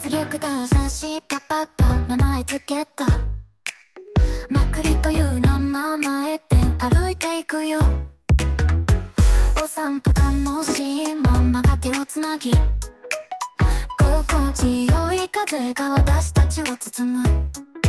力が優しいパパと名前つけた。まくりという名前で歩いていくよ。お散歩楽しいママが手をつなぎ、心地よい風が私たちを包む。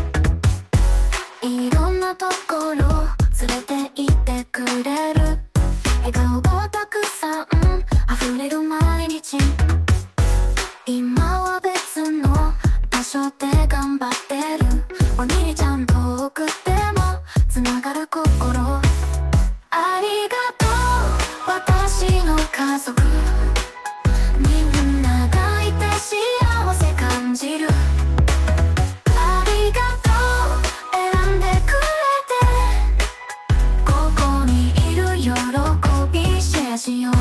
いろんなところ連れて行ってくれる。笑顔がたくさん溢れる毎日。今は別の場所で頑張ってる。お兄ちゃん遠くでもつながる心。ありがとう私の家族。みんながいて幸せ感じる。ありがとう選んでくれて、ここにいる喜びシェアしよう。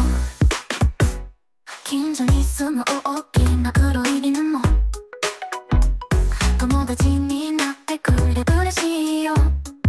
近所に住む大きな黒い犬も友達になってくれて嬉しいよ。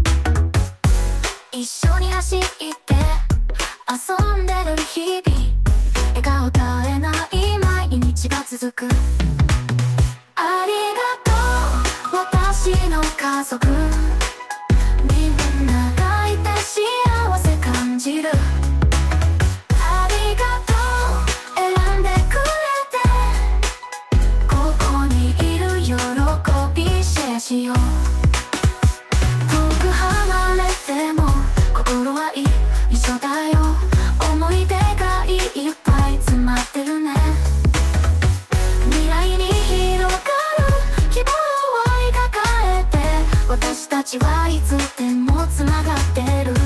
一緒に走って遊んでる日々、笑顔絶えない毎日が続く。ありがとう私の家族。みんながいて幸せ感じる。ありがとう選んでくれて、ここにいる喜びシェアしよう。遠く離れても心は一緒だよ。思い出がいっぱい詰まってるね。未来に広がる希望を抱えて、私たちはいつでもつながってる。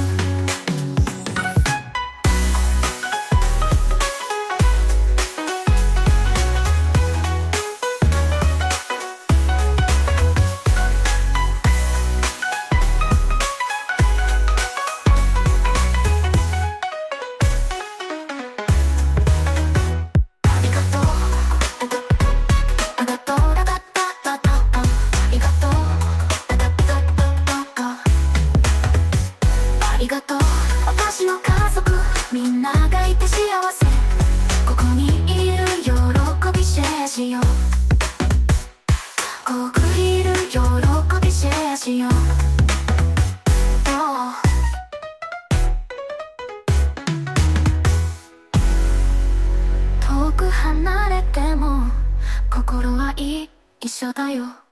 ありがとう私の家族。みんながいて幸せ、ここにいる喜びシェアしよう。ここにいる喜びシェアしよう。遠く離れても心は一緒だよ。